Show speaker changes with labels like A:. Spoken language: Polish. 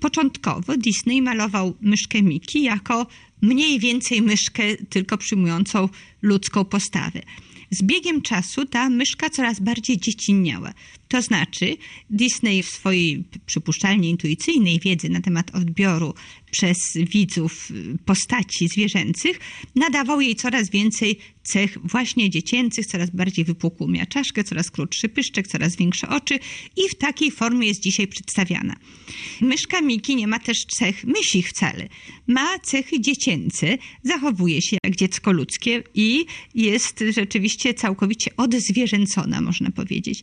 A: Początkowo Disney malował myszkę Miki jako mniej więcej myszkę, tylko przyjmującą ludzką postawę. Z biegiem czasu ta myszka coraz bardziej dziecinniała. To znaczy Disney w swojej przypuszczalnie intuicyjnej wiedzy na temat odbioru przez widzów postaci zwierzęcych nadawał jej coraz więcej cech właśnie dziecięcych, coraz bardziej wypukłą miała czaszkę, coraz krótszy pyszczek, coraz większe oczy i w takiej formie jest dzisiaj przedstawiana. Myszka Miki nie ma też cech mysich wcale. Ma cechy dziecięce, zachowuje się jak dziecko ludzkie i jest rzeczywiście całkowicie odzwierzęcona, można powiedzieć.